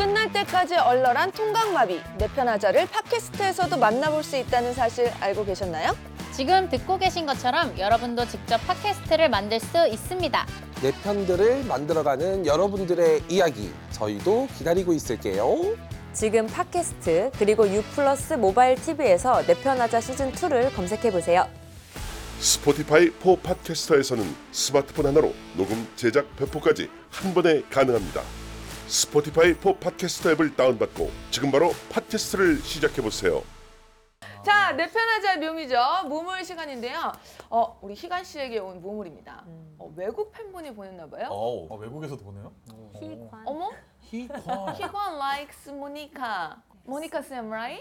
끝날 때까지 얼얼한 통각마비, 내편하자를 팟캐스트에서도 만나볼 수 있다는 사실 알고 계셨나요? 지금 듣고 계신 것처럼 여러분도 직접 팟캐스트를 만들 수 있습니다. 내 편들을 만들어가는 여러분들의 이야기 저희도 기다리고 있을게요. 지금 팟캐스트 그리고 U+ 모바일 TV에서 내편하자 시즌2를 검색해보세요. 스포티파이 포 팟캐스터에서는 스마트폰 하나로 녹음, 제작, 배포까지 한 번에 가능합니다. 스포티파이 포 팟캐스터 앱을 다운받고 지금 바로 팟캐스트를 시작해보세요. 자, 내편하자 묘미죠. 무물 시간인데요. 우리 희관 씨에게 온 무물입니다. 외국 팬분이 보냈나 봐요. 외국에서도 보네요? 어머? 희관. 희관 likes 모니카. 모니카 쌤, right?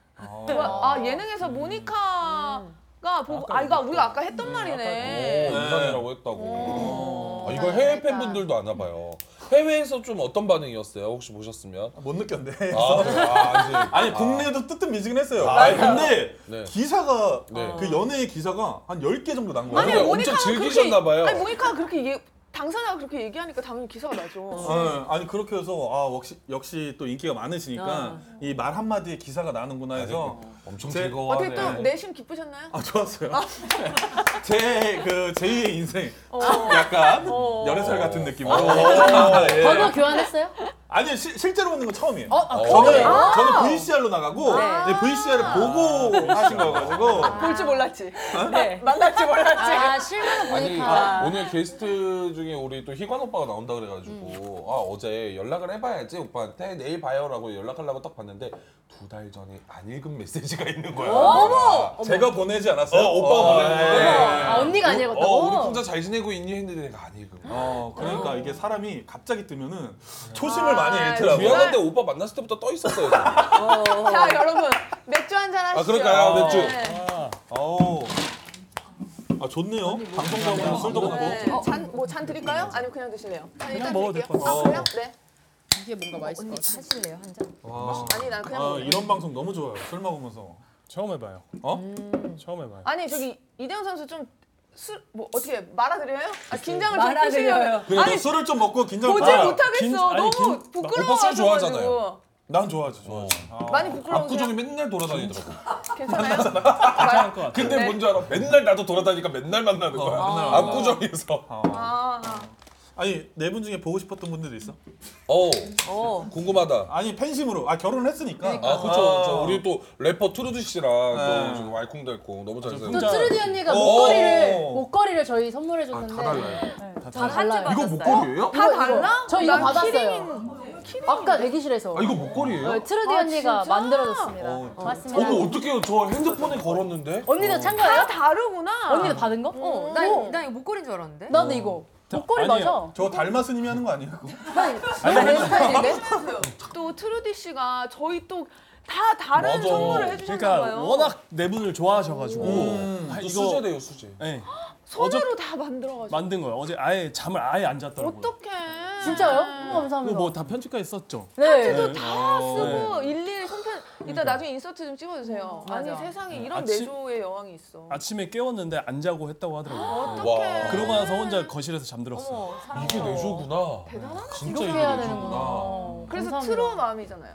예능에서 모니카가 보고 이거 우리가 아까 했던 말이네. 이상이라고 했다고. 이걸 해외 팬분들도 아나 봐요. 해외에서 좀 어떤 반응이었어요? 혹시 보셨으면? 못 느꼈네. 이제 아니 국내에도 뜨뜻미지긴 했어요. 근데 네. 기사가 네. 그 연예의 기사가 한 10개 정도 난 거예요. 아니, 그래, 모니카가 엄청 즐기셨나 봐요. 아니, 모니카가 그렇게 당사자가 그렇게 얘기하니까 당연히 기사가 나죠. 아니 그렇게 해서 역시 또 인기가 많으시니까 이 말 한마디에 기사가 나는구나 해서 엄청 제- 즐거워하네. 어떻게 또 내심 기쁘셨나요? 좋았어요. 제 제2의 인생 약간 연애설 같은 느낌으로. 예. 번호 교환했어요? 아니 실제로 보는 건 처음이에요. 그래요? 저는 VCR로 나가고 VCR을 보고 하신 거가지고 볼 줄 몰랐지. 네. 만날 줄 몰랐지. 실물로 아니 보니까. 오늘 게스트 중에 우리 또 희관 오빠가 나온다 그래가지고 어제 연락을 해봐야지 오빠한테 내일 봐요라고 연락하려고 딱 봤는데 2달 전에 안 읽은 메시지가 있는 거야. 어머! 제가 보내지 않았어요. 오빠가 보냈는데 언니가 안 읽었다고? 우리 혼자 잘 지내고 있니 했는데 내가 안 읽은 거야. 그러니까 이게 사람이 갑자기 뜨면은 초심을 많이 잃더라고요. 미안한데 오빠 만났을 때부터 떠 있었어요. 자, 여러분 맥주 한잔 하시죠. 그럴까요? 맥주. 네. 좋네요. 방송도 하고 술도 먹고. 네. 잔 드릴까요? 아니면 그냥 드실래요? 일단 먹어도 드릴게요. 될것 같아요. 그래요? 네. 이게 뭔가 맛있을 것 같아. 하실래요, 한 잔? 아니, 난 그냥 먹을래요. 이런 방송 너무 좋아요. 술 먹으면서. 처음 해봐요. 처음 해봐요. 아니, 저기 이대영 선수 좀 어떻게 말아드려요? 긴장을 좀 말아드려요. 푸시려고. 그래도 술을 좀 먹고 긴장을 도저히 풀어요. 못하겠어. 너무 오빠 술 부끄러워가지고. 좋아하잖아요. 난 좋아하지. 많이 부끄러운데. 압구정이 맨날 돌아다니더라고. 괜찮아요? 괜찮을 것 같아요. 근데 네. 뭔지 알아? 맨날 나도 돌아다니까 맨날 만나는 거야. 압구정에서. 아니 네 분 중에 보고 싶었던 분들도 있어? 궁금하다. 아니 팬심으로. 결혼을 했으니까. 그렇죠. 우리 또 래퍼 트루드 씨랑 또 지금 알콩달콩 너무 잘 또 살고. 트루디 언니가 목걸이를 저희 선물해 줬는데 다 달라요. 다 달라요. 이거 목걸이에요? 다 달라? 저 이거 난 받았어요. 아까 대기실에서. 이거 목걸이에요? 트루디 언니가 만들어줬습니다. 고맙습니다. 어머 어떡해요? 저 핸드폰에 걸었는데. 언니도 찬 다 거예요? 다르구나. 언니도 받은 거? 나 이거 목걸이인 줄 알았는데? 나도 이거. 목걸이 아니에요. 맞아. 저 달마스님이 하는 거 아니에요? 그거? 너무 내 스타일인데? 또 트루디 씨가 저희 또 다 다른 맞아. 선물을 해주셨나 그러니까 봐요. 워낙 네 분을 좋아하셔가지고 또 수제돼요 수제. 네, 손으로 다 만들어가지고. 만든 거예요. 어제 아예 잠을 아예 안 잤더라고요. 어떡해. 진짜요? 너무 감사합니다. 뭐 다 편집까지 썼죠. 네. 다 쓰고 일일이 손편. 이따 나중에 인서트 좀 찍어주세요. 아니 맞아. 세상에 이런 아침- 내조의 여왕이 있어. 아침에 깨웠는데 안 자고 했다고 하더라고요. 어떡해. 그러고 나서 혼자 거실에서 잠들었어요. 이게 내조구나. 대단하다. 진짜 이렇게 이게 해야 내조구나. 되는구나. 그래서 감사합니다. 트루 마음이잖아요.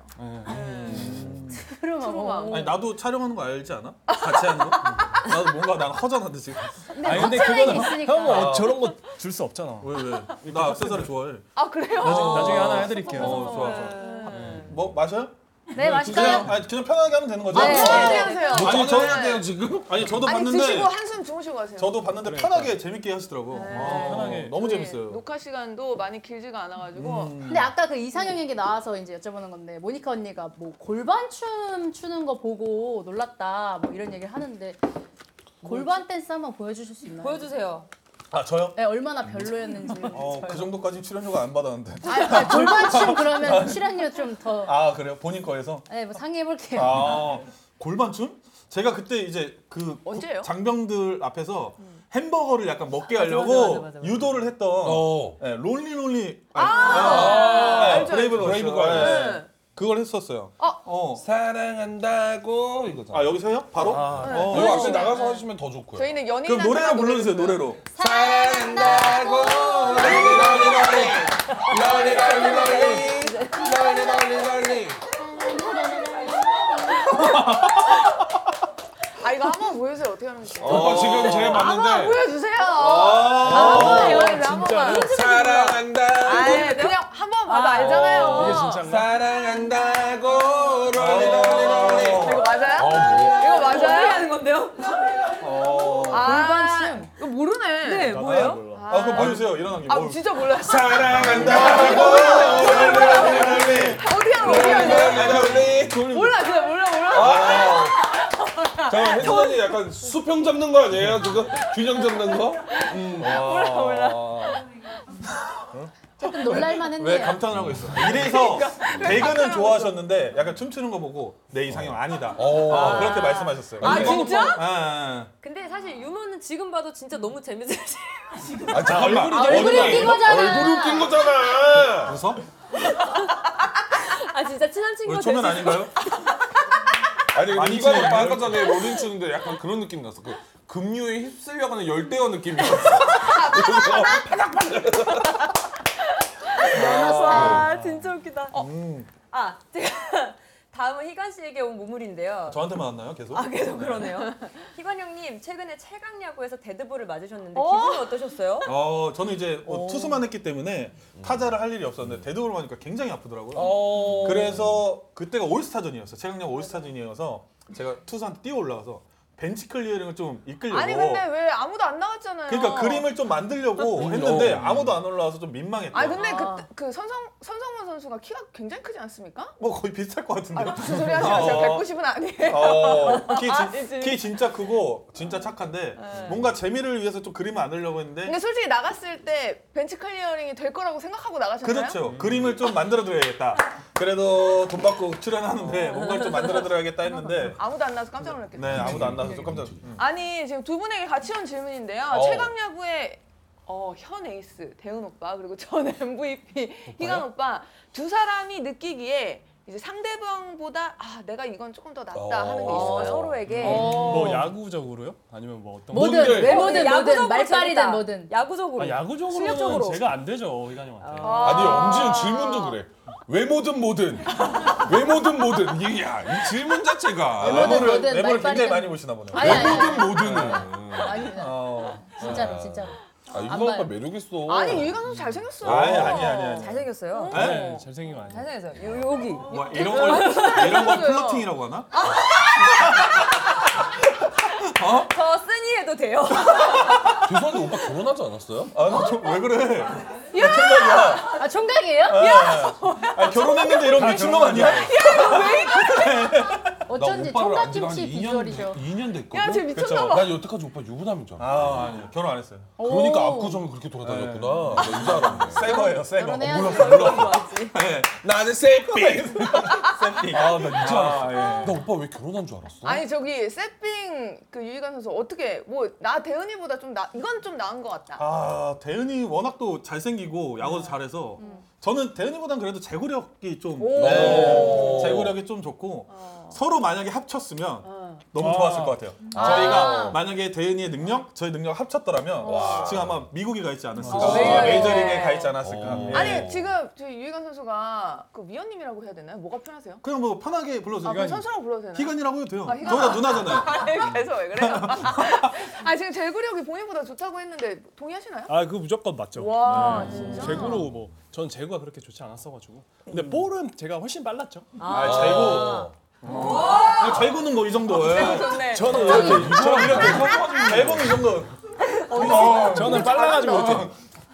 트루마. 아니 나도 촬영하는 거 알지 않아? 같이 하는 거? 나도 뭔가 난 허전한데 지금. 아니 근데 커플링이 그거는 있으니까. 형은 저런 거 줄 수 없잖아. 왜? 나 액세서리 좋아해. 아 그래요? 나중에 하나 해드릴게요. 좋아. 뭐 마셔요? 네, 맛있어요. 그냥 편하게 하면 되는 거죠? 네. 편하게 하세요. 뭐 떠나야 돼요 지금? 아니 저도 아니 봤는데 드시고 한숨 주무시고 가세요. 저도 봤는데 편하게 재밌게 하시더라고. 편하게. 너무 저희 재밌어요. 녹화 시간도 많이 길지가 않아가지고 근데 아까 그 이상형 얘기 나와서 이제 여쭤보는 건데 모니카 언니가 뭐 골반춤 추는 거 보고 놀랐다 뭐 이런 얘기를 하는데 골반 댄스 한번 보여주실 수 있나요? 보여주세요. 저요? 네, 얼마나 별로였는지. 그 정도까지 출연료가 안 받았는데. 골반춤 그러면 출연료 좀 더. 그래요? 본인 거에서? 네, 뭐 상의해 볼게요. 골반춤? 제가 그때 이제 그 언제요? 장병들 앞에서 햄버거를 약간 먹게 하려고 맞아. 유도를 했던 네, 롤리 알죠, 브레이브 알죠. 걸스. 네. 그걸 했었어요. 사랑한다고 이거잖아. 여기서 해요? 바로? 여기 앞에 나가서 하시면 더 좋고요. 저희는 연인 그럼 노래를 불러주세요. 노래로. 사랑한다고 러리 널리. 아 이거 한번 보여주세요. 어떻게 하는지. 오빠 지금 제가 한번 봤는데 보여주세요. 진짜로? 사랑한다. 아니 그냥 한번 봐도 알잖아요. 이게 진짜인가? 사랑한다고 롤리. 이거 맞아요? 뭐야? 이거 맞아요? 하는 건데요? 골반춤. 이거 모르네. 네, 나도 뭐예요? 몰라. 아 그럼 보여주세요. 일어난 게. 아 뭐. 진짜 몰라요. 사랑한다고 롤리. 어디 하는 몰라 진짜 몰라. 잠깐 혜진이 약간 수평 잡는 거 아니에요? 그거 균형 잡는 거? 몰라. 조금 놀랄만 왜 했네요. 감탄을 하고 있어? 이래서 배그는 좋아하셨는데 약간 춤추는 거 보고 내 이상형 아니다. 그렇게 말씀하셨어요. 아 네. 진짜? 근데 사실 유머는 지금 봐도 진짜 너무 재밌으세요. 아 잠깐만. 얼굴이 웃긴 거잖아. 얼굴이 웃긴 거잖아. 그래서 아 진짜 친한 친구가 우리 초면 아닌가요? 아니 근데 많이 이거 치네. 아까 전에 롤링 추는데 약간 그런 느낌 났어. 그 급류에 휩쓸려가는 열대어 느낌이었어. 아 진짜 웃기다. 아 제가 다음은 희관 씨에게 온 무물인데요. 저한테만 왔나요? 계속? 아 계속 그러네요. 희관 형님 최근에 최강 야구에서 데드볼을 맞으셨는데 기분이 어떠셨어요? 저는 이제 투수만 했기 때문에 타자를 할 일이 없었는데 데드볼 하니까 굉장히 아프더라고요. 그래서 그때가 올스타전이었어요. 최강야구 올스타전이어서 제가 투수한테 뛰어 올라가서 벤치 클리어링을 좀 이끌려고. 아니 근데 왜 아무도 안 나왔잖아요. 그러니까 그림을 좀 만들려고 했는데 아무도 안 올라와서 좀 민망했다. 아니 근데 그 선성문 선수가 키가 굉장히 크지 않습니까? 뭐 거의 비슷할 것 같은데. 무슨 소리 하지 마세요. 190은 아니에요. 키 진짜 크고 진짜 착한데 뭔가 재미를 위해서 좀 그림을 안 하려고 했는데 근데 솔직히 나갔을 때 벤치 클리어링이 될 거라고 생각하고 나가셨나요? 그렇죠. 그림을 좀 만들어 드려야겠다. 그래도 돈 받고 출연하는데 뭔가를 좀 만들어 드려야겠다 했는데 아무도 안 나와서 깜짝 놀랐겠어요. 네 아무도 안 나와서 좀 깜짝. 아니 지금 두 분에게 같이 온 질문인데요. 최강 야구의 현 에이스 대은 오빠 그리고 전 MVP 희관 오빠 두 사람이 느끼기에 이제 상대방보다 내가 이건 조금 더 낫다 하는 게 있어요. 서로에게 뭐 야구적으로요? 아니면 뭐 어떤 뭐든 뭔데? 외모든 야구적으로 뭐든 말빨이든 재밌다. 뭐든. 야구적으로. 야구적으로는 실력적으로. 제가 안 되죠 희관 형한테. 아니 엄지훈 질문도 그래. 외모든 뭐든 이게 이 질문 자체가 뭐든 외모를 굉장히 말빨이든. 많이 보시나 보네요. 아니, 아니. 외모든 뭐든은 아닙니다. 진짜로. 이거 안 오빠 봐요. 매력 있어. 아니 유희관 선수 잘생겼어. 아니. 잘생겼어요. 네, 잘생긴 거 아니에요? 잘생겼어요. 여기. 뭐 이런 걸 플러팅이라고 하나? 저 쓰니 해도 돼요. 죄송한데 오빠 결혼하지 않았어요? 왜 그래? 아 총각이에요? 결혼했는데 이런 미친놈 아니야? 어쩐지 총각김치 비주얼이죠. 2년 됐거든. 야, 쟤 미쳤나 그쵸. 봐. 난 여태까지 오빠 유부남인 줄 알아. 아니요 결혼 안 했어요. 그러니까 압구정을 그렇게 돌아다녔구나. 나 이제 알았네. 새 거예요 새 거. 결혼해야지. 네. 나는 세핑. 세팅. 나 이제 알았어. 예. 나 오빠 왜 결혼한 줄 알았어? 아니 저기 세핑 그 유희관 선수 어떻게 뭐 나 대은이보다 좀 이건 좀 나은 것 같다. 대은이 워낙 또 잘생기고 야구도 잘해서 저는 대은이보단 그래도 제구력이 좀 제구력이 좀 좋고 서로 만약에 합쳤으면 너무 좋았을 것 같아요. 저희가 만약에 대은이의 능력, 저희 능력 합쳤더라면 지금 아마 미국에 가 있지 않았을까, 메이저리그에 가 있지 않았을까. 예. 아니 지금 저희 유희관 선수가 그 위원님이라고 해야 되나요? 뭐가 편하세요? 그냥 뭐 편하게 불러주세요. 그럼 선수라고 불러도 되나요? 희관이라고 해도 돼요. 희관아. 저보다 누나잖아요. 아니 계속 왜 그래요? 아 지금 제구력이 본인보다 좋다고 했는데 동의하시나요? 아 그거 무조건 맞죠. 와 진짜. 제구로 뭐 전 제구가 그렇게 좋지 않았어가지고. 근데 볼은 제가 훨씬 빨랐죠. 제구. 제구는 뭐 이 정도. 좋네. 저는 이렇게 제구는 이 정도. 저는 빨라가지고 이렇게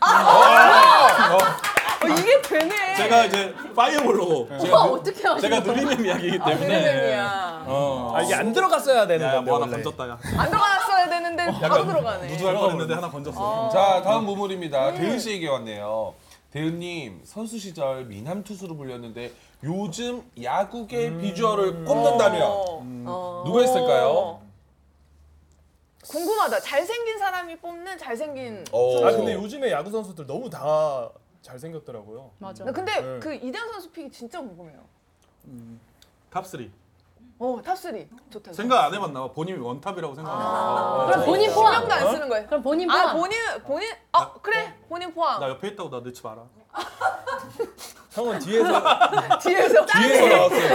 이게 되네. 제가 이제 파이어볼로 어떻게 하시는 제가 누리는 이야기이기 때문에. 대단이야. 이게 안 들어갔어야 되는 야, 건데 뭐 하나 원래. 건졌다 야. 안 들어갔어야 되는데 바로 들어가네. 누드할 뻔했는데 하나 건졌어. 자 다음 무물입니다. 대은 씨에게 왔네요. 대은님 선수 시절 미남 투수로 불렸는데 요즘 야구계 비주얼을 꼽는다면 누가 있을까요? 궁금하다. 잘생긴 사람이 뽑는 잘생긴 오. 아 근데 요즘에 야구 선수들 너무 다 잘생겼더라고요. 맞아. 근데 네. 그 이대현 선수 픽이 진짜 궁금해요. 탑3. 탑3 좋다. 생각 안 해봤나 봐. 본인이 원탑이라고 생각하나. 그럼 본인 포함. 신경도 안 쓰는 거예요. 그럼 본인 아 포함. 본인 그래 본인 포함. 나 옆에 있다고 나 넣지 마라. 형은 뒤에서 뒤에서 나왔어요.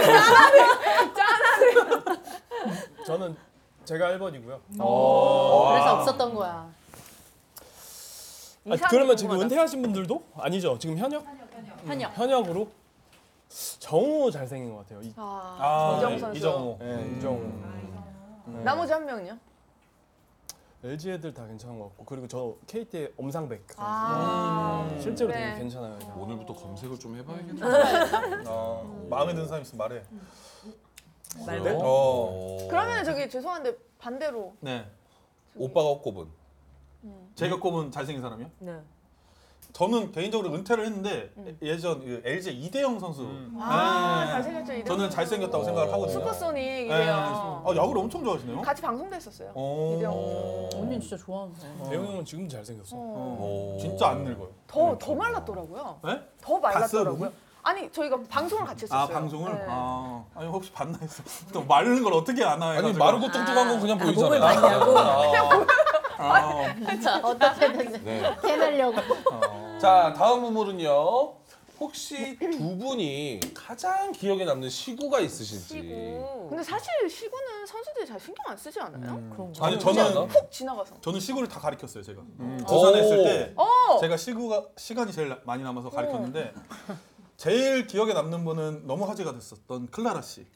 저는 제가 1번이고요. 그래서 없었던 거야. 아, 그러면 지금 은퇴하신 분들도 아니죠? 지금 현역? 현역. 현역으로 정우 잘생긴 것 같아요. 이정우 선수. 이정우. 이정우. 나머지 한 명은요? LG 애들 다 괜찮은 것 같고 그리고 저 KT의 엄상백 실제로 그래. 되게 괜찮아요. 오늘부터 검색을 좀 해봐야겠다. 마음에 드는 사람 있으면 말해. 그러면 저기 죄송한데 반대로 네. 오빠가 꼽은. 제가 꼽은 잘생긴 사람이요? 네. 저는 개인적으로 은퇴를 했는데 예전 그 LG 이대영 선수. 잘생겼죠 이대영 저는 선수. 잘생겼다고 생각을 하거든요. 슈퍼소닉 네. 이대영. 야구를 엄청 좋아하시네요. 같이 방송도 했었어요. 오. 언니 진짜 좋아하는데. 대웅 형은 지금도 잘생겼어. 진짜 안 늙어요. 더 말랐더라고요. 네? 더 말랐더라고요. 봤어요, 아니 저희가 방송을 같이 했었어요. 아 방송을? 네. 아니 혹시 봤나 했어. 또 마르는 걸 어떻게 아나 아니 해가지고. 마르고 뚱뚱한 건 그냥 보이잖아요. 몸을 많이 하고. 어떻게든 네. 캐내려고. 자 다음 우물은요. 혹시 두 분이 가장 기억에 남는 시구가 있으신지. 근데 사실 시구는 선수들이 잘 신경 안 쓰지 않아요? 아니 그냥 저는 푹 지나가서. 저는 시구를 다 가르쳤어요 제가. 부산에 있을 때 어! 제가 시간이 제일 많이 남아서 가르쳤는데 제일 기억에 남는 분은 너무 화제가 됐었던 클라라 씨.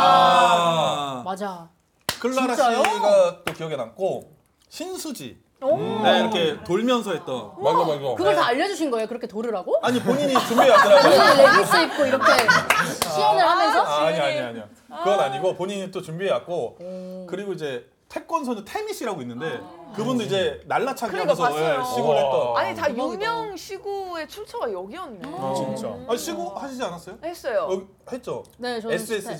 맞아. 클라라 진짜요? 씨가 또 기억에 남고 신수지. 네, 이렇게 돌면서 했던. 맞아. 그걸 다 알려주신 거예요? 그렇게 도르라고? 아니 본인이 준비해 왔더라고요. 본인이 레깅스 입고 이렇게 시연을 하면서? 아니야. 그건 아니고 본인이 또 준비해 왔고 그리고 이제 태권 선수 태미 씨라고 있는데 그분도 이제 날라차기 그러니까 하면서 봤어요. 시구를 했던. 아니 다 유명 시구의 출처가 여기였네. 진짜. 아니 시구 하시지 않았어요? 했어요. 여기 했죠. 네, 저는 SSG에서.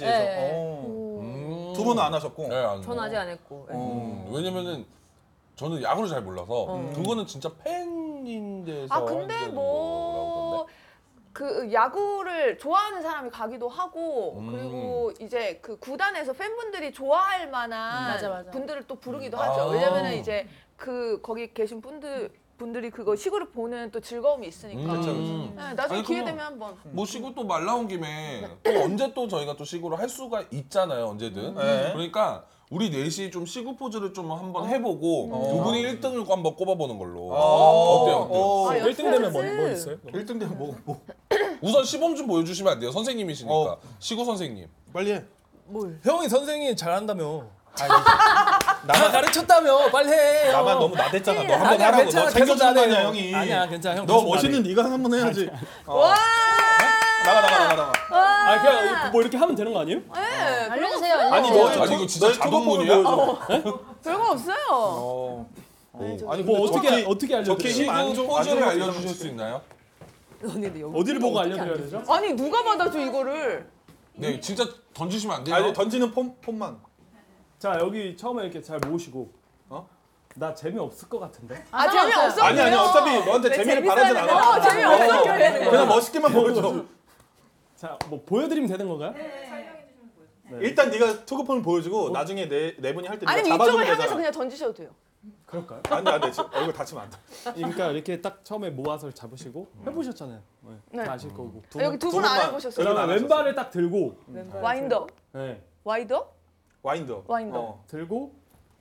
네. 두 분은 안 하셨고. 네, 안 전 아직 안 했고. 왜냐면은 저는 야구를 잘 몰라서 그거는 진짜 팬인데서. 아 근데 뭐 그 야구를 좋아하는 사람이 가기도 하고 그리고 이제 그 구단에서 팬분들이 좋아할 만한 맞아. 분들을 또 부르기도 하죠. 왜냐면은 이제 그 거기 계신 분들이 그거 시구를 보는 또 즐거움이 있으니까. 네, 나중에 아니, 기회 그럼- 되면 한번. 뭐 시구 또 말 나온 김에 또 언제 또 저희가 또 시구를 할 수가 있잖아요, 언제든. 네. 그러니까 우리 넷이 좀 시구 포즈를 좀 한번 해보고 두 분이 1등을 한번 꼽아보는 걸로. 어때요? 아, 1등 되면 뭐 연습해야지. 있어요? 1등 되면 뭐 우선 시범 좀 보여주시면 안 돼요, 선생님이시니까. 시구 선생님. 빨리 해. 형이 선생님 잘한다며. 나 가르쳤다며. 빨리 해. 나만 너무 나댔잖아. 너 한 번 아니야, 하라고. 괜찮아. 너 챙겨주는 거 계속 아니야 나대요. 형이. 아니야, 괜찮아. 형 너 계속 멋있는 나대. 네가 한번 해야지. 와! 나가. 아 그냥 뭐 이렇게 하면 되는 거 아니에요? 네, 알려주세요. 아니 알려주세요. 너 아니, 이거 진짜 자동문이야? 별거 없어요. 아니 뭐 근데 어떻게 알려드려요? 시구 포즈를 알려주실 수 있나요? 어디를 보고 알려드려야 되죠? 아니 누가 받아줘 이거를? 네, 진짜 던지시면 안 돼요. 아니 던지는 폼만. 자 여기 처음에 이렇게 잘 모으시고. 나 재미없을 것 같은데? 아 재미없어. 아니 어차피 너한테 재미를 바라진 않아. 재미없어. 그냥 멋있게만 보여줘. 자 뭐 보여드리면 되는 건가요? 일단 네가 투구폼을 보여주고 나중에 네 분이 할 때 네가 아니면 잡아주면 이쪽을 향해서 되잖아. 그냥 던지셔도 돼요. 그럴까요? 안 돼. 지금 얼굴 다치면 안 돼. 그러니까 이렇게 딱 처음에 모아서 잡으시고 해보셨잖아요. 네. 다 아실 거고. 여기 두 분 안 해보셨어요? 여기는 안 그다음에 왼발을 딱 들고 와인더, 네, 와인더. 와인더. 들고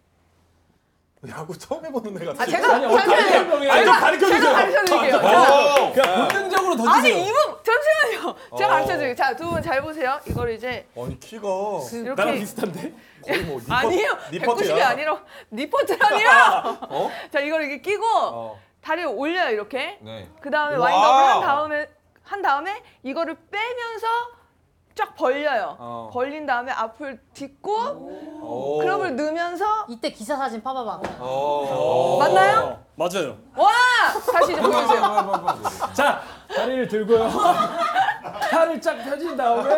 야구 처음 해보는 애 같아. 아 제가 아니 잠시만요. 아니 좀 가르쳐주세요. 제가 가르쳐드릴게요. 그냥 본능적으로 던지세요. 아니 이분 잠시만요. 제가 가르쳐드릴게요. 자 두 분 잘 보세요. 이걸 이제 아니 키가 이렇게 나랑 비슷한데? 거의 뭐 아니에요. 190이 니퍼트야. 아니라 니퍼트라니요. 자 이걸 이렇게 끼고 어. 다리를 올려요 이렇게. 네. 그 다음에 와. 와인더를 한 다음에 이거를 빼면서 쫙 벌려요. 벌린 다음에 앞을 딛고 클럽을 넣으면서 이때 기사 사진 파봐봐. 맞나요? 맞아요. 와! 다시 이제 보여주세요. 자 다리를 들고요. 팔을 쫙 펴진 다음에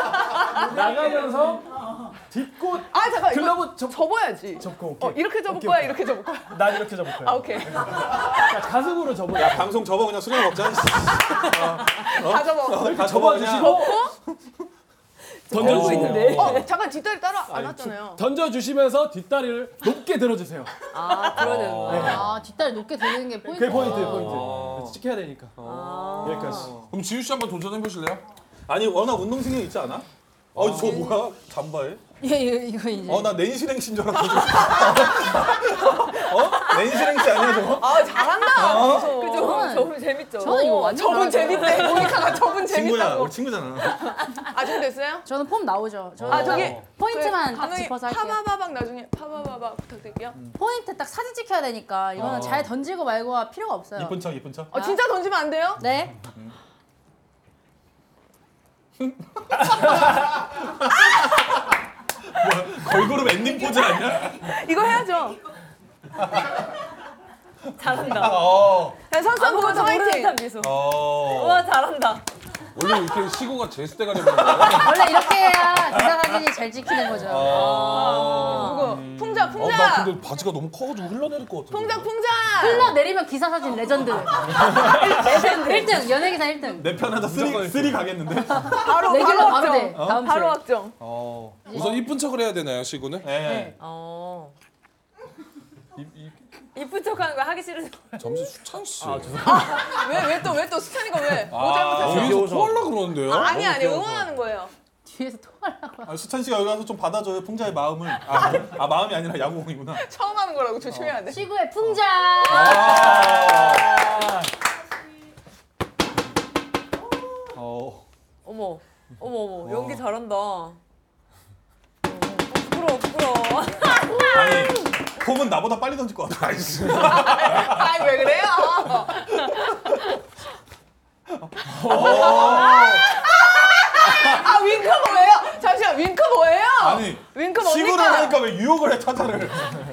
나가면서 딛고 아 잠깐 글러브 이거 접어야지. 접고 오케이. 이렇게 접을 오케이, 거야 오케이. 이렇게 접을 거야. 난 이렇게 접을 거야. 아 오케이. 자, 가슴으로 접어요. 야 방송 접어 그냥 수련 먹자. 다 접어. 이렇게 접어주시고 던져주시고 잠깐 뒷다리 따라 안 왔잖아요. 던져주시면서 뒷다리를 높게 들어주세요. 아, 그러는 거예요. 아 뒷다리 높게 들리는 게 포인트. 그게 포인트. 찍혀야 되니까. 여기까지. 그럼 지우 씨 한번 도전해 보실래요? 아니 워낙 운동신경 있지 않아? 저 뭐야? 잠바에? 예, 이거 이제. 나 낸시랭시인 줄 알았거든. 낸시랭시 아니야 저거? 아 잘한다. 저는- 저분 재밌죠. 저는 이거 완전 저분 잘하죠. 재밌대. 모니카가 저분 친구야, 재밌다고. 우리 친구잖아. 아 준비됐어요? 저는 폼 나오죠. 저는 아 저기 포인트만 딱 감독님 짚어서 할게요. 파바바박 나중에 파바바박 부탁드릴게요. 포인트 딱 사진 찍혀야 되니까 이거는 잘 던지고 말고가 필요가 없어요. 이쁜 척, 이쁜 척. 진짜 던지면 안 돼요? 네. 걸그룹 엔딩 포즈 아니야? 이거 해야죠. 잘한다. 야, 선수 보고 화이팅. 듯한 미소. 어. 와, 잘한다. 원래 이렇게 시구가 제수대가 되는 거예요? 원래 이렇게 해야 기사 사진이 잘 찍히는 거죠. 누구? 풍자 나 풍자. 근데 바지가 너무 커가지고 흘러내릴 것 같아. 풍자 풍자. 흘러내리면 기사 사진 레전드. 레전드. 1등 연예기사 1등. 내 편하다 쓰리 가겠는데? 바로 레귤러 바로 바로 돼. 확정. 다음 바로 주에. 확정. 우선 이쁜 척을 해야 되나요, 시구는? 네. 이쁜 척하는 거 하기 싫어서. 점수 수찬 씨. 왜 또 수찬이가 왜? 뭐 잘못했어? 뒤에서 토하려고 그러는데요? 아니 응원하는 거예요. 뒤에서 토하려고. 수찬 씨가 여기 와서 좀 받아줘요, 풍자의 마음을. 마음이 아니라 야구공이구나. 처음 하는 거라고 조심해야 돼. 시구의 풍자. 어머, 연기 잘한다. 부끄러워. 아니, 폼은 나보다 빨리 던질 것 같아. 아니 왜 그래요? 윙크 뭐예요? 잠시만 윙크 뭐예요? 아니, 윙크 시구를 뭡니까? 하니까 왜 유혹을 해, 타자를.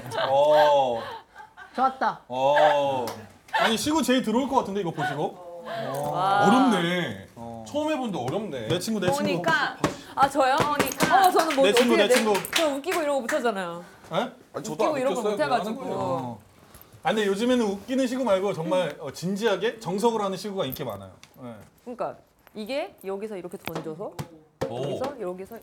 좋았다. 아니, 시구 제일 들어올 것 같은데, 이거 보시고. 어렵네. 처음 해본데 어렵네. 내 친구. 보니까 아, 저요? 저는 뭐 내 친구, 어떻게 내 친구. 저 웃기고 이러고 못하잖아요. 에? 아니, 저도 웃기고 안 이런 거 웃겼어요. 그냥 하는 못해가지고. 거예요. 근데 요즘에는 웃기는 시구 말고 정말 진지하게 정석으로 하는 시구가 인기 많아요. 네. 그러니까 이게 여기서 이렇게 던져서 여기서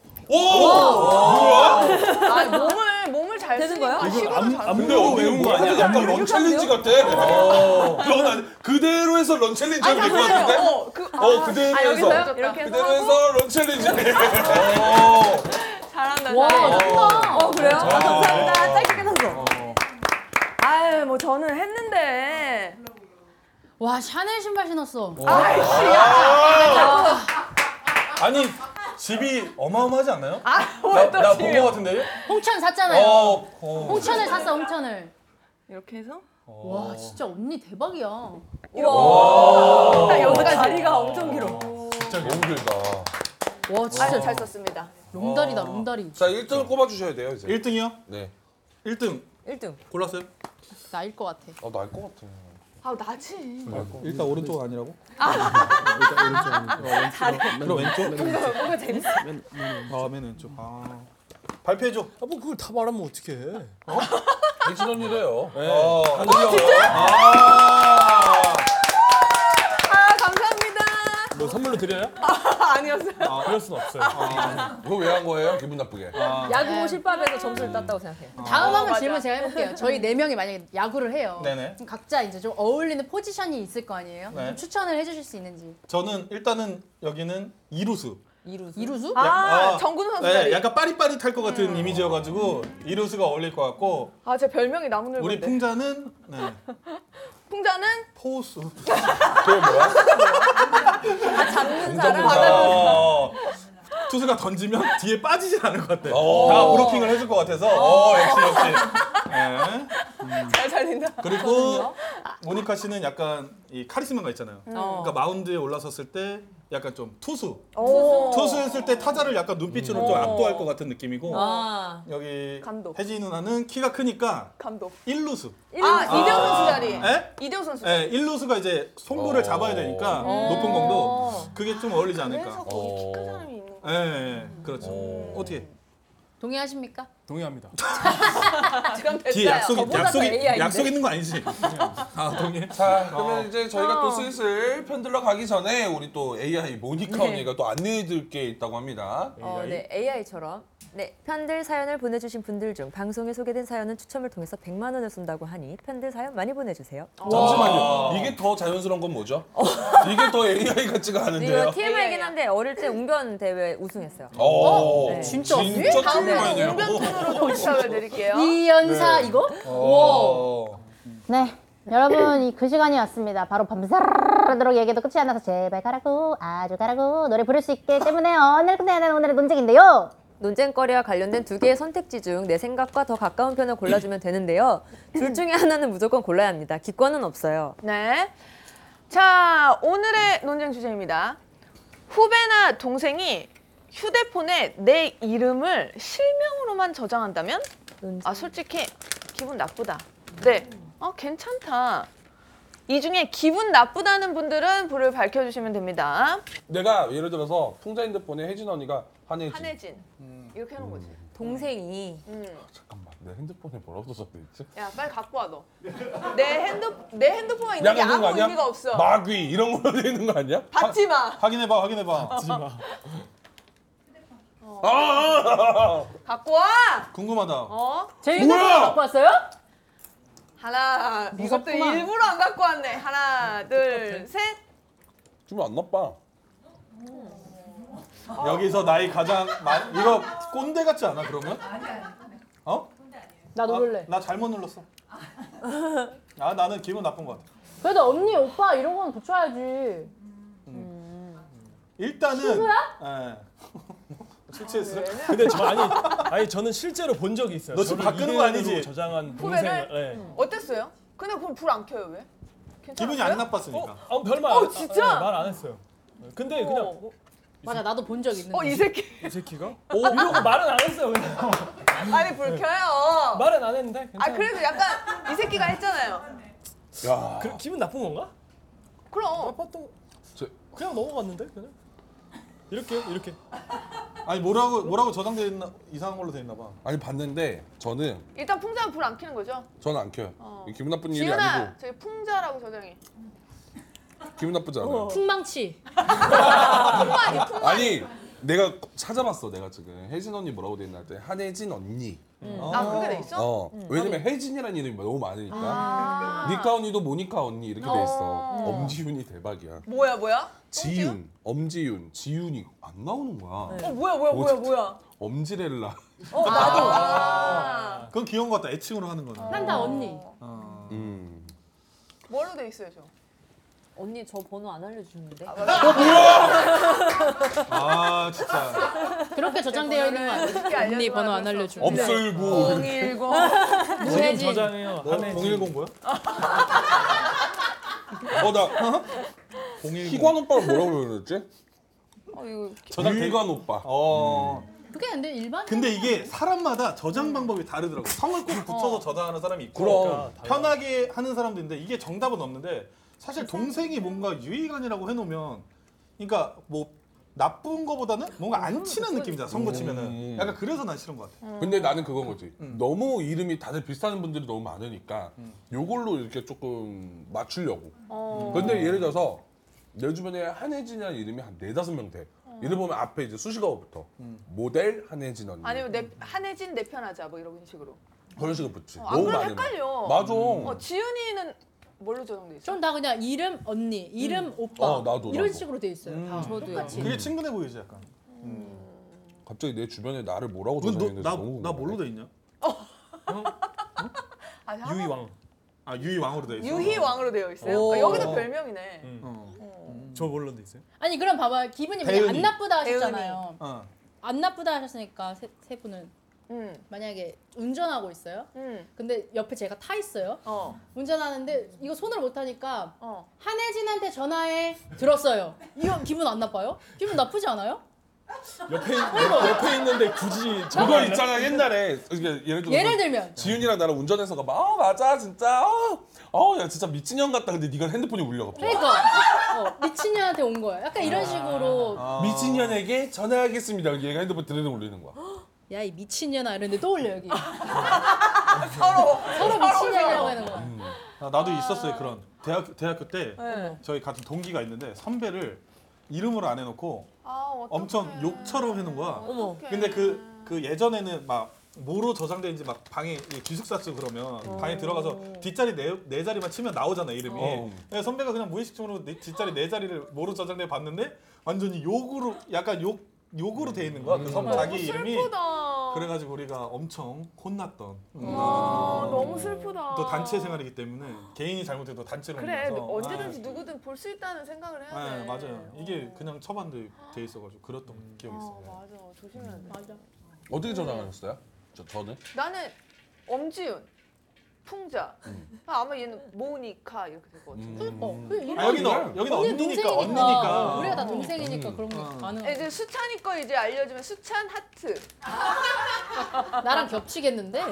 몸을 잘 되는 쓰니까 거야? 시구도 이거 잘 근데 쓰고. 외운 거 아니야? 약간 런 챌린지 같아. 그건 아니, 그대로 해서 런 챌린지 하면 될 것 같은데? 그대로 해서. 여기서요? 이렇게 해서 그대로 하고 해서 런 챌린지. 잘한다. 와, 잘해. 좋다. 그래요? 감사합니다. 짧게 끝났어. 아유 뭐 저는 했는데. 와 샤넬 신발 신었어. 아니, 집이 어마어마하지 않나요? 왜또 본 거 같은데? 홍천 샀잖아요. 홍천을 샀어 홍천을. 이렇게 해서? 와 진짜 언니 대박이야. 딱 여기까지. 다리가 엄청 길어. 진짜 너무 길다. 와 진짜 잘 썼습니다. 롱다리다 롱다리. 자, 1등을 꼽아주셔야 돼요, 이제. 1등이요? 네. 1등 1등. 골랐어요? 나일 것 같아. 날 것 같아. 아 나지. 일단 오른쪽 아니라고? 그럼 왼쪽? 뭔가 재밌어. 맨 왼쪽. 발표해줘. 뭐 그걸 다 말하면 어떡해. 대신 언니래요. 감사합니다. 뭐 선물로 드려요? 아니었어요. 그럴 순 없어요. 이거 왜 한 거예요? 기분 나쁘게. 야구 실밥에서 점수를 땄다고 생각해요. 다음 한번 맞아. 질문 제가 해볼게요. 저희 4명이 만약에 야구를 해요. 네네. 그럼 각자 이제 좀 어울리는 포지션이 있을 거 아니에요? 네. 좀 추천을 해주실 수 있는지. 저는 일단은 여기는 이루수. 이루수? 정근우 선수 네, 자리. 약간 빠릿빠릿할 것 같은 이미지여가지고 이루수가 어울릴 것 같고 제 별명이 나무늘보인데. 우리 풍자는 풍자는 포수. 그게 뭐야? 잡는 사람. 투수가 던지면 뒤에 빠지질 않을 것 같아. 다 브로킹을 해줄 것 같아서. 역시. 네. 잘 살린다. 그리고 모니카 씨는 약간 이 카리스마가 있잖아요. 그러니까 마운드에 올라섰을 때 약간 좀 투수했을 때 타자를 약간 눈빛으로 좀 압도할 것 같은 느낌이고 여기 감독. 혜진이 누나는 키가 크니까 감독. 1루수. 이대호 선수 자리. 에? 이대호 선수. 네, 1루수가 이제 송구를 잡아야 되니까 높은 공도 그게 좀 어울리지 그래서 않을까. 거기 키 큰 사람이 있는 거. 네, 그렇죠. 어떻게? 동의하십니까? 동의합니다. 그럼 뒤에 됐어요. 저보다 더 AI인데? 약속 있는 거 아니지? 아 동의. 자, 그러면 이제 저희가 또 슬슬 편들러 가기 전에 우리 또 AI 모니카 언니가 또 안내해드릴 게 있다고 합니다. 네, AI처럼 네, 편들 사연을 보내주신 분들 중 방송에 소개된 사연은 추첨을 통해서 100만 원을 쏜다고 하니 편들 사연 많이 보내주세요. 잠시만요. 이게 더 자연스러운 건 뭐죠? 이게 더 AI 같지가 않은데요. 이거 TMI이긴 한데 어릴 때 웅변 대회 우승했어요. 네. 진짜 언니? 진짜 다음으로 TMI네요. 웅변톤으로 좀 부탁을 드릴게요. 이연사 이거? 와. 네, 여러분 이 그 시간이 왔습니다. 바로 밤새도록 얘기도 끝이 안 나서 제발 가라고 아주 가라고 노래 부를 수 있기 때문에 오늘 끝내야 되는 오늘의 논쟁인데요. 논쟁거리와 관련된 두 개의 선택지 중 내 생각과 더 가까운 편을 골라주면 되는데요. 둘 중에 하나는 무조건 골라야 합니다. 기권은 없어요. 네. 자, 오늘의 논쟁 주제입니다. 후배나 동생이 휴대폰에 내 이름을 실명으로만 저장한다면? 아, 솔직히 기분 나쁘다. 네. 괜찮다. 이 중에 기분 나쁘다는 분들은 불을 밝혀주시면 됩니다. 내가 예를 들어서 풍자 핸드폰에 혜진 언니가 한혜진. 한혜진. 이렇게 하는 거지. 동생이 잠깐만, 내 핸드폰에 뭐라고 써져 있지? 야, 빨리 갖고 와, 너. 내 핸드폰에 있는 게 약간 그런 거 아무 아니야? 의미가 없어. 마귀 이런 걸로 되어 있는 거 아니야? 받지 마. 확인해봐, 확인해봐. 갖고 와. 궁금하다. 제 휴대폰 갖고 왔어요? 하나. 이것도 무섭구만. 일부러 안 갖고 왔네. 하나, 둘, 셋. 좀 안 나빠. 여기서 나이 가장 이거 꼰대 같지 않아 그러면? 어? 나 누를래. 나 잘못 눌렀어. 아 나는 기분 나쁜 것 같아. 그래도 언니, 오빠 이런 건 붙여야지. 일단은 예. 실체했어? 근데 저 아니 저는 실제로 본 적이 있어요. 너 지금 저를 바꾸는 거 이대로 아니지? 저장한 후배를? 동생을. 네. 어땠어요? 근데 그럼 불 안 켜요, 왜? 괜찮았어요? 기분이 안 나빴으니까. 별말 진짜? 말 안 했어요. 근데 그냥 맞아, 나도 본 적 있는데. 이 새끼. 이 새끼가? 이러고 말은 안 했어요. 그냥 아니, 불 켜요. 말은 안 했는데. 괜찮아. 그래도 약간 이 새끼가 했잖아요. 야, 기분 나쁜 건가? 그럼. 나빴던 저- 그냥 넘어갔는데 그냥 이렇게. 아니 뭐라고 저장돼 있나 이상한 걸로 돼 있나 봐. 아니 봤는데 저는 일단 풍자는 불 안 켜는 거죠? 저는 안 켜요. 이게 기분 나쁜 일이 지은아, 아니고 저기 풍자라고 저장해. 기분 나쁘지 않아요. 풍망치. 풍만이, 풍만. 아니 내가 찾아봤어. 내가 지금 혜진 언니 뭐라고 돼 있나 했더니 한혜진 언니. 그렇게 돼 있어? 왜냐면 혜진이라는 이름이 너무 많으니까. 니카 언니도 모니카 언니 이렇게 돼 있어. 엄지윤이 대박이야. 뭐야? 지윤, 엄지윤, 지윤이 안 나오는 거야. 뭐야? 엄지렐라. 나도. 그건 귀여운 것 같다. 애칭으로 하는 거는. 난 다 언니. 뭐로 돼 있어요, 저? 언니 저 번호 안 알려주는데? 아 진짜. 그렇게 저장되어 있는 거 아니야? 언니 번호 안 알려줘. 없을고. 010. 지금 뭐야지? 저장해요. 한해 010 뭐야? 나 010. 희관 오빠를 뭐라고 그랬지? 이거 일관 오빠. 그게 근데 일반. 근데 이게 사람마다 저장 방법이 다르더라고. 성을 꼭 붙여서 저장하는 사람이 있고 그럼. 편하게 하는 사람도 있는데 이게 정답은 없는데 사실 동생이 뭔가 유희관이라고 해놓으면 그러니까 뭐 나쁜 거보다는 뭔가 안 친한 느낌이잖아. 성 붙이면은 약간 그래서 난 싫은 것 같아. 근데 나는 그건 거지. 너무 이름이 다들 비슷한 분들이 너무 많으니까 요걸로 이렇게 조금 맞추려고. 근데 예를 들어서 내 주변에 한혜진이라는 이름이 한 4-5명 돼. 이를 보면 앞에 이제 수식어가 붙어. 모델 한혜진 언니. 아니면 한혜진 내 편하자 뭐 이런 식으로. 그런 식으로 붙지. 안 너무 그러면 많으면. 헷갈려. 맞아. 지은이는 뭘로 저장돼 있어? 좀 다 그냥 이름 언니, 이름 오빠 나도. 이런 식으로 돼 있어요. 다. 저도요. 똑같이. 그게 친근해 보이지 약간. 갑자기 내 주변에 나를 뭐라고 너, 저장했는지 나, 너무 나 궁금하네. 뭘로 돼 있냐? 유이왕. 아 유희왕으로 돼 있어. 유희왕으로 되어 있어요. 오. 여기도 별명이네. 저 뭘로 돼 있어요? 아니 그럼 봐봐, 기분이 만약 대은이. 안 나쁘다 하셨잖아요. 어. 안 나쁘다 하셨으니까 세 분은 만약에 운전하고 있어요. 근데 옆에 제가 타 있어요. 운전하는데 이거 손을 못 하니까 한혜진한테 전화해 들었어요. 이거 기분 안 나빠요? 기분 나쁘지 않아요? 옆에 있는데 굳이 그거 있잖아 옛날에 그러니까 예를 들면 지윤이랑 나랑 운전해서 가막 맞아 진짜 야 진짜 미친년 같다. 근데 네가 핸드폰이 울려 갑자기. 그러니까 미친년한테 온 거야. 약간 이런 식으로 미친년에게 전화하겠습니다. 얘가 핸드폰 들으면 울리는 거야. 야 이 미친년아 이랬는데 떠올려 여기. 서로 서로 미친년이라고 하는 거야. 나도 있었어요 그런 대학교 때 네. 저희 같은 동기가 있는데 선배를 이름으로 안 해놓고 어떡해. 엄청 욕처럼 해놓은 거야. 어머. 근데 그 예전에는 막 뭐로 저장된지 막 방에 기숙사 쓰고 그러면 방에 들어가서 뒷자리 네 자리만 치면 나오잖아 이름이. 그래서 선배가 그냥 무의식적으로 뒷자리 네 자리를 뭐로 저장돼 봤는데 완전히 욕으로 약간 욕으로 돼 있는 거야. 그 자기 이름이. 슬프다. 그래가지고 우리가 엄청 혼났던. 너무 슬프다. 또 단체 생활이기 때문에 개인이 잘못해도 단체로 그래 혼나서. 언제든지 누구든 볼 수 있다는 생각을 해야 돼. 네, 맞아요. 이게 그냥 처방돼 돼 있어가지고 그랬던 기억이 있어요. 맞아 조심해야 돼. 맞아. 어떻게 저장하셨어요? 저는? 나는 엄지윤, 풍자. 아마 얘는 모니카 이렇게 될 것 같은데. 여기는 언니니까. 우리가 다 동생이니까 그런 게 가능. 이제 수찬이 거 이제 알려주면 수찬 하트. 나랑 겹치겠는데?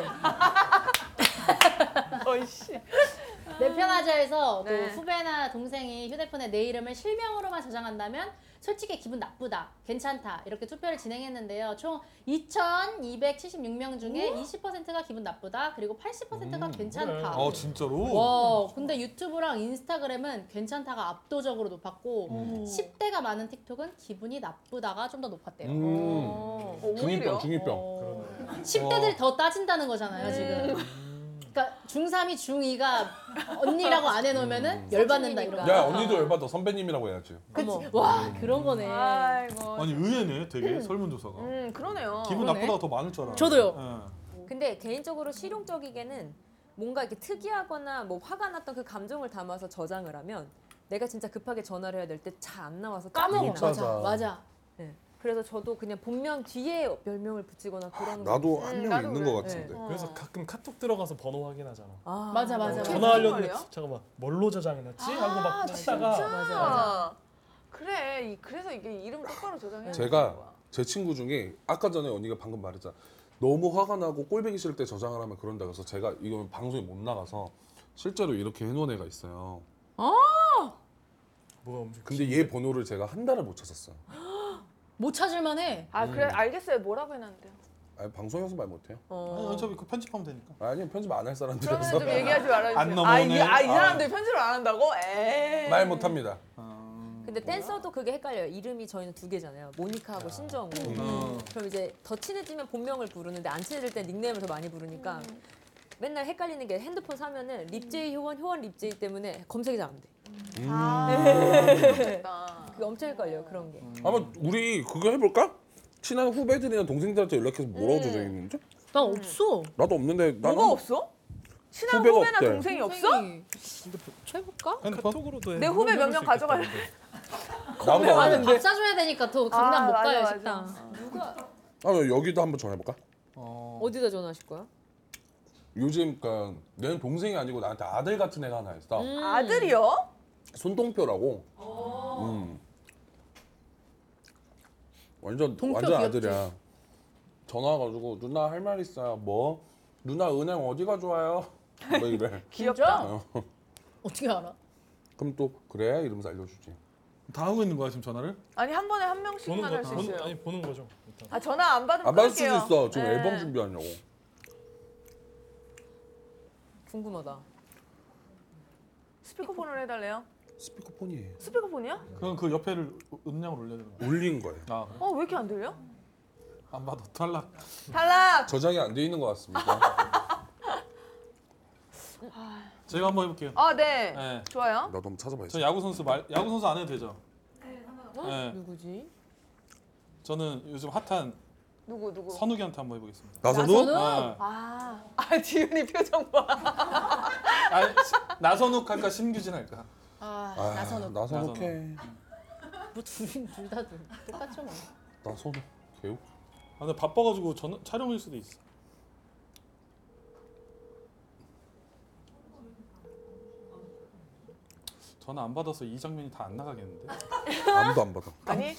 어이씨. 내 편하자에서 네. 또 후배나 동생이 휴대폰에 내 이름을 실명으로만 저장한다면 솔직히 기분 나쁘다, 괜찮다 이렇게 투표를 진행했는데요. 총 2,276명 중에 20%가 기분 나쁘다, 그리고 80%가 괜찮다. 진짜로? 와, 근데 유튜브랑 인스타그램은 괜찮다가 압도적으로 높았고 10대가 많은 틱톡은 기분이 나쁘다가 좀 더 높았대요. 오히려? 중2병. 10대들이 더 따진다는 거잖아요, 지금. 그러니까 중3이 중2가 언니라고 안 해놓으면은 열받는다 이런 거. 야 언니도 열받아 선배님이라고 해야지. 그치? 와, 그런 거네. 아이고. 아니 의외네 되게 설문조사가. 그러네요. 기분 그러네. 나쁘다가 더 많을 줄 알았는데. 저도요. 근데 개인적으로 실용적이게는 뭔가 이렇게 특이하거나 뭐 화가 났던 그 감정을 담아서 저장을 하면 내가 진짜 급하게 전화를 해야 될 때 잘 안 나와서 까먹어. 못 찾아. 맞아. 네. 그래서 저도 그냥 본명 뒤에 별명을 붙이거나 그런 거. 나도 한 명 나도 있는 그래. 것 같은데. 그래서 가끔 카톡 들어가서 번호 확인하잖아. 아, 맞아. 전화하려는데 말이야? 잠깐만 뭘로 저장해놨지? 하고 막 찾다가 맞아. 그래. 그래서 이게 이름 똑바로 저장해. 제가 제 친구 중에 아까 전에 언니가 방금 말했잖아. 너무 화가 나고 꼴보기 싫을 때 저장을 하면 그런다 그래서 제가 이거 방송에 못 나가서 실제로 이렇게 해놓은 애가 있어요. 뭐가 엄청 근데 얘 번호를 제가 한 달을 못 찾았어요. 못 찾을만 해. 그래 알겠어요. 뭐라고 해놨는데요. 아니, 방송에서 말 못해요. 아니, 어차피 그 편집하면 되니까. 아니 편집 안 할 그러면 사람들이라서 좀 얘기하지 말아주세요. 안 넘어오네. 이 사람들이 편집을 안 한다고? 에이. 말 못합니다. 근데 댄서도 그게 헷갈려요. 이름이 저희는 두 개잖아요. 모니카하고 신정우. 그럼 이제 더 친해지면 본명을 부르는데 안 친해질 때 닉네임을 더 많이 부르니까 맨날 헷갈리는 게 핸드폰 사면은 립제이 효원 립제이 때문에 검색이 잘 안 돼. 그렇겠다. 그게 엄청 헷갈려요. 그런 게. 아마 우리 그거 해볼까? 친한 후배들이나 동생들한테 연락해서 뭐라고 저장했는지? 나 없어. 나도 없는데 나는 뭐가 없어? 친한 후배가 후배나 없대. 동생이 없어? 해볼까? 카톡으로도 내 후배 몇 명 가져갈래? 나보다 나는 밥 사줘야 되니까 또 강남 못 가요 맞아. 식당. 여기도 한번 전화해볼까? 어디다 전화하실 거야? 요즘 그러니까 내는 동생이 아니고 나한테 아들 같은 애가 하나 있어. 아들이요? 손동표라고. 완전 동표 완전 귀엽지? 아들이야. 전화 와가지고 누나 할 말 있어요. 뭐? 누나 은행 어디가 좋아요? 뭐 이래. 귀엽다. 어떻게 알아? 그럼 또 그래 이러면서 알려주지. 다 하고 있는 거야 지금 전화를? 아니 한 번에 한 명씩만 할 수 있어요. 보는 거죠. 일단. 전화 안 받으면 안 받을 수도 끊을게요. 있어. 지금 네. 앨범 준비하냐고. 궁금하다. 스피커폰을 해달래요. 스피커폰이에요. 스피커폰이야? 그럼 그 옆에를 음량을 올려야 되는 거야. 올린 거예요. 그래? 왜 이렇게 안 들려? 안 받아 탈락. 탈락. 저장이 안 돼 있는 것 같습니다. 제가 한번 해볼게요. 네. 네. 좋아요. 나도 한번 찾아봐야지. 저 야구 선수 안 해도 되죠? 네. 누구지? 저는 요즘 핫한 누구? 선욱이한테 한번 해보겠습니다. 나선우? 네. 지은이 표정 봐. 나선욱 할까 신규진 할까? 나선욱. 나선욱 해. 뭐 둘 다 똑같죠 뭐. 나선욱 개우. 근데 바빠가지고 촬영일 수도 있어. 전화 안 받아서 이 장면이 다 안 나가겠는데? 아무도 안 받아. 아니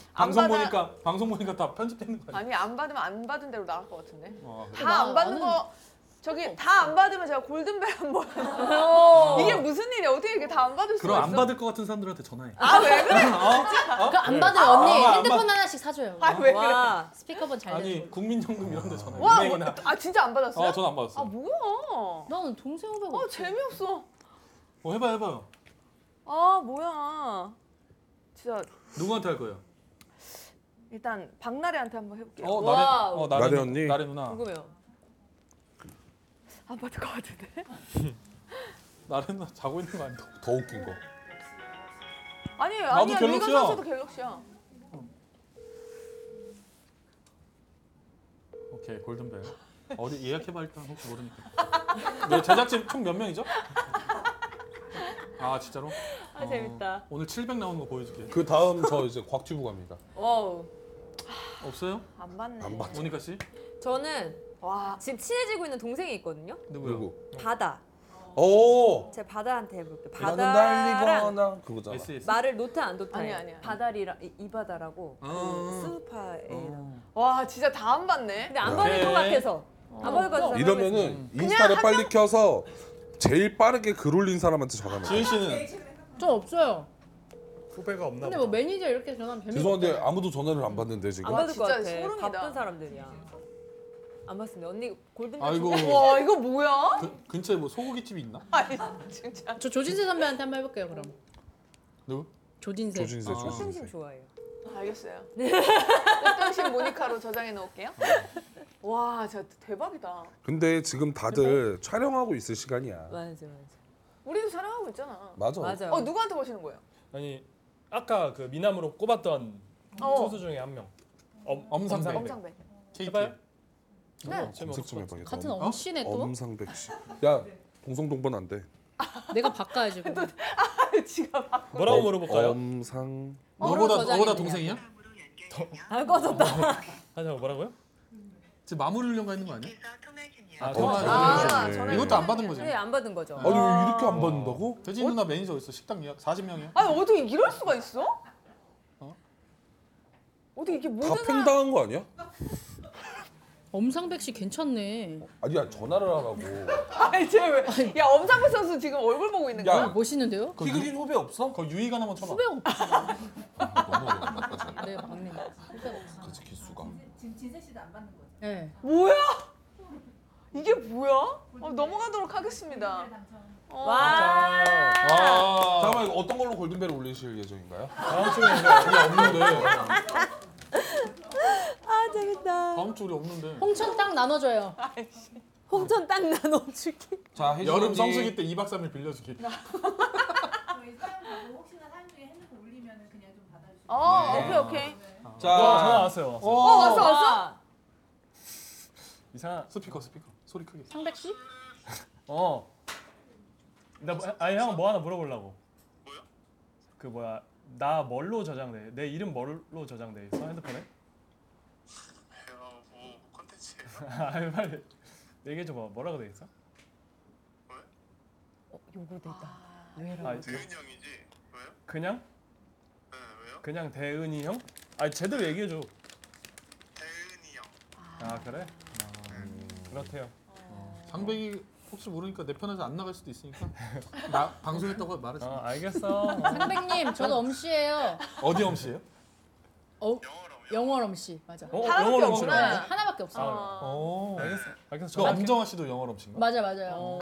방송 보니까 다 편집되는 거 아니야? 아니 안 받으면 안 받은 대로 나갈 것 같은데. 그래. 다 안 받는 나는- 거 저기 다 안 받으면 제가 골든벨 한번. 이게 무슨 일이야? 어떻게 이렇게 다 안 받을 수가 그럼 있어? 안 받을 것 같은 사람들한테 전화해. 아 왜 그래? 그안 받으면 언니 핸드폰 하나씩 사줘요. 아 왜 그래? 와. 스피커폰 잘 되는 아니 거. 국민연금 이런 데 전화해. 와, 은행이나. 아 진짜 안 받았어요? 전화 안 받았어. 아 뭐야? 나는 동생 후배가 없어. 재미없어. 해봐요. 아 뭐야? 진짜 누구한테 할 거예요? 일단 박나래한테 한번 해볼게요. 와우. 나래 언니. 나래 누나. 궁금해요. 안 받을 것 같은데? 나래 누나 자고 있는 거 아니야? 더 웃긴 거. 아니야 리건 갤럭시야. 선수도 갤럭시야. 오케이 골든벨. 어디 예약해봐 일단 혹시 모르니까. 너 제작진 총 몇 명이죠? 아 진짜로? 아 재밌다. 오늘 700 나오는 거 보여줄게. 그 다음 저 이제 곽튜브 갑니다. 와우. 없어요? 안 받네. 안 받. 모니카 씨? 저는 와. 지금 친해지고 있는 동생이 있거든요. 누구요? 누구? 바다. 오. 제가 바다한테 해볼게요. 나는 바다랑 달리거나 그거잖아. SS. 말을 노타 안 노타예요. 아니야. 바다리랑 이 바다라고 아. 스우파에랑. 와 진짜 다 안 받네. 근데 안 받을 것 같아서. 안 받을 것 같아서. 이러면은 인스타를 빨리 켜서 제일 빠르게 글 올린 사람한테 전화하면 지은 돼. 씨는 저 없어요. 후배가 없나 근데 보다. 뭐 매니저 이렇게 전화하면 재미가 죄송한데 없잖아요. 아무도 전화를 안 받는데 지금. 안 받을 것 진짜 같아. 소름이다. 바쁜 사람들이야. 안 받습니다. 언니 골든벨. 아이고 와 이거 뭐야? 근처에 뭐 소고기 집이 있나? 아니 진짜. 저 조진세 선배한테 한번 해볼게요 그럼. 누구? 조진세. 조진세 sim 조진세. 좋아해요. 알겠어요. 꽃등심 모니카로 저장해 놓을게요. 와 진짜 대박이다. 근데 지금 다들 촬영하고 있을 시간이야. 맞아. 우리도 촬영하고 있잖아. 맞아. 맞아요. 누구한테 보시는 거예요? 아니 아까 그 미남으로 꼽았던 선수 중에 한 명. 엄상백. 엄상백. 해봐요? 네. 검색 좀 해봐야겠다. 같은 엄씨네 또. 엄상백 씨. 야 봉송동본 안 돼. 내가 바꿔야지. 그럼. 지가 막. 뭐라고 물어볼까요? 엄상. 너보다 저장이네요. 동생이야? 아 꺼졌다. 하자고 뭐라고요? 지금 마무리하려고 했는 거 아니야? 아, 전화. 전화. 이것도 안 받은 거지? 네, 안 받은 거죠. 아니 왜 이렇게 안 받는다고? 대진 누나 매니저 있어. 식당 예약 40명이야. 아니 어떻게 이럴 수가 있어? 어? 어떻게 이게 다 모든 사람 팽당한 거 아니야? 엄상백 씨 괜찮네. 아니야 전화를 하라고. 아니 쟤왜 야 엄상백 선수 지금 얼굴 보고 있는 야. 거야? 멋있는데요? 희극인 후배 없어? 거 유희가 한번 쳐봐. 후배가 없어. 너무 어렵다. 네 막내. 후배가 없어. 그치 기수가. 네. 뭐야? 이게 뭐야? 넘어가도록 하겠습니다. 와. 잠깐만 이거 어떤 걸로 골든벨을 올리실 예정인가요? 다음 주에 이게 없는데. 아 재밌다. 다음 주 우리 없는데. 홍천 딱 나눠줘요. 홍천 딱 나눠줄게. 자 혜진 여름 언니. 성수기 때 2박 3일 빌려줄게. 오케이. 자 전화 왔어요. 왔어. 이상한. 스피커 소리 크게. 상백 씨? 아니 형 뭐 하나 물어보려고. 뭐요? 그 뭐야 나 뭘로 저장돼? 내 이름 뭘로 저장돼 있어 핸드폰에? 뭐 컨텐츠예요? 아니 빨리 얘기해 줘봐. 뭐라고 돼 있어? 요거 됐다. 아, 대은이 형이지? 왜요? 그냥? 네 왜요? 그냥 대은이 형? 아니 제대로 얘기해 줘. 대은이 형. 아 그래? 그렇대요. 상백이 혹시 모르니까 내 편에서 안 나갈 수도 있으니까 나 방송했다고 말했어. 알겠어. 상백님 저도 엄씨예요. 어디 엄씨예요? 영월 엄씨 맞아. 하나밖에 영어로 없구나. 엄씨라고? 하나밖에 없어. 오. 알겠어. 그 전화할게. 엄정화 씨도 영월 엄씨인가? 맞아요.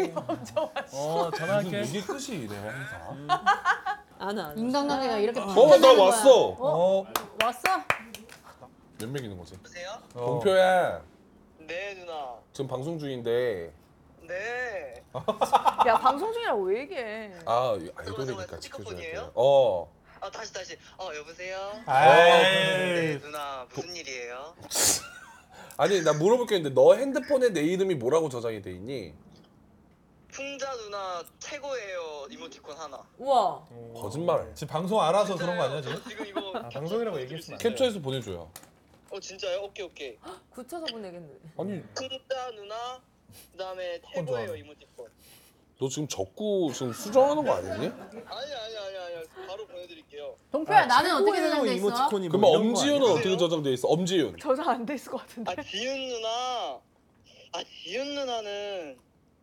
전화할게. 이게 끝이 이래 항상. 안. 인간관계가 이렇게 나 발전하는 거야. 왔어. 왔어? 몇 명 있는 거지? 여보세요? 동표야 네 누나. 지금 방송 중인데 네. 야 방송 중이라고 왜 얘기해? 아이돌이니까 지켜줘야 스피커폰이에요? 돼. 다시. 여보세요? 에이. 네 누나 무슨 일이에요? 아니 나 물어볼 게 있는데 너 핸드폰에 내 이름이 뭐라고 저장이 돼 있니? 풍자 누나 최고예요 이모티콘 하나. 우와. 거짓말. 지금 방송 알아서 그런 거 아니야 지금? 지금 이거 방송이라고 얘기했으면 안 돼. 캡처해서 보내줘요. 진짜요? 오케이. 굳혀서 보내겠네. 아니 풍자 누나 그다음에 최고예요 좋아하네. 이모티콘. 너 지금 적고 지금 수정하는 거 아니니? 아니 바로 보내드릴게요. 동표야 나는 어떻게 최고예요, 저장돼 있어? 이모티콘이 그러면 뭐 이런 거 엄지윤은 아니야? 어떻게 저장돼 있어? 엄지윤. 저장 안 돼 있을 것 같은데. 지은 누나 지윤 누나는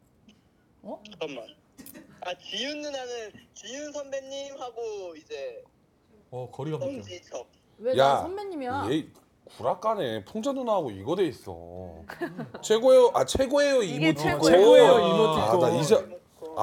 어? 잠깐만. 지윤 누나는 지윤 선배님하고 이제 거리가 멀죠. 엄지척. 왜 야, 나 선배님이야? 얘 구락가네. 풍자 누나하고 이거 돼 있어. 최고예요. 최고예요 이게 이모티콘. 최고예요, 이모티콘. 나 이제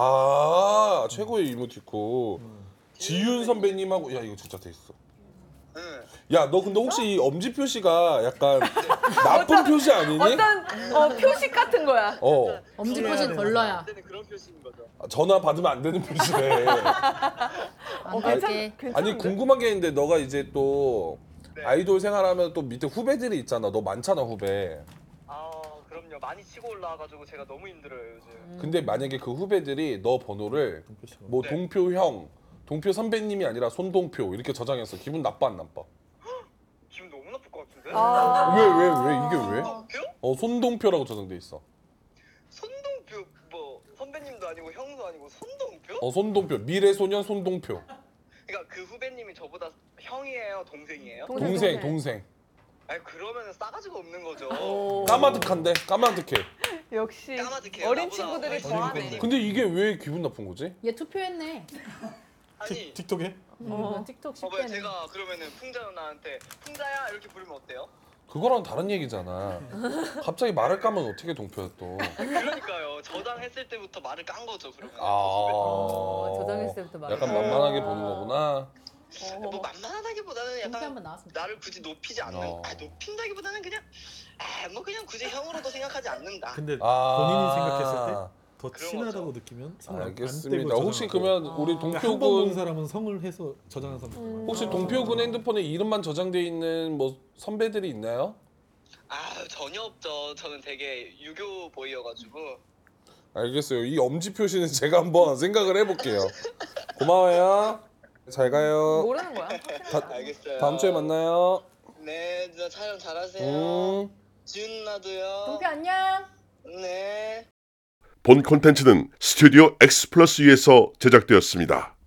최고의 이모티콘. 지윤 선배님하고 야 이거 진짜 돼 있어. 응. 야 너 근데 혹시 이 엄지 표시가 약간 나쁜 표시 아니니? 어떤 표식 같은 거야. 엄지 표시는 별로야. 그때는 그런 표시인 거죠. 전화 받으면 안 되는 표시래. 안 갈게. 아니 궁금한 게 있는데 너가 이제 또 네. 아이돌 생활하면 또 밑에 후배들이 있잖아. 너 많잖아 후배. 그럼요. 많이 치고 올라와가지고 제가 너무 힘들어요 요즘. 근데 만약에 그 후배들이 너 번호를 뭐 네. 동표 형, 동표 선배님이 아니라 손동표 이렇게 저장했어. 기분 나빠 안 나빠? 기분 너무 나쁠 것 같은데? 왜 이게 왜? 손동표? 손동표라고 저장돼 있어. 손동표 뭐 선배님도 아니고 형도 아니고 손동표? 손동표 미래소년 손동표. 그러니까 그 후배님이 저보다 형이에요, 동생이에요? 동생. 아니 그러면은 싸가지가 없는 거죠. 까마득한데 까마득해. 역시 까마득해요. 어린 나보다 친구들이 훨씬 더하네. 후배님. 근데 이게 왜 기분 나쁜 거지? 얘 투표했네. 아니 틱톡에? 틱톡 뭐야 10대네. 제가 그러면은 풍자 누나한테 풍자야 이렇게 부르면 어때요? 그거랑 다른 얘기잖아. 갑자기 말을 까면 어떻게 동표야 또? 그러니까요. 저장했을 때부터 말을 깐 거죠. 그러면. 저장했을 때부터 말. 약간 만만하게 보는 거구나. 뭐 만만하다기보다는 인기 약간 한번 나왔으면 나를 굳이 높이지 않는. 높인다기보다는 그냥 뭐 그냥 굳이 형으로도 생각하지 않는다. 근데 본인이 생각했을 때 더 그런 친하다고 거죠. 느끼면 성을 안 알겠습니다. 떼고 혹시 저장하고. 그러면 우리 한번 본 동표군 사람은 성을 해서 저장한 사람. 혹시 동표군 핸드폰에 이름만 저장돼 있는 뭐 선배들이 있나요? 전혀 없죠. 저는 되게 유교 보이여가지고. 알겠어요. 이 엄지 표시는 제가 한번 생각을 해볼게요. 고마워요. 잘 가요. 모르는 거야. 알겠어요. 다음 주에 만나요. 네, 누나 촬영 잘하세요. 음. 지훈 누나도요. 동표 안녕. 네. 본 콘텐츠는 스튜디오 X+U에서 제작되었습니다.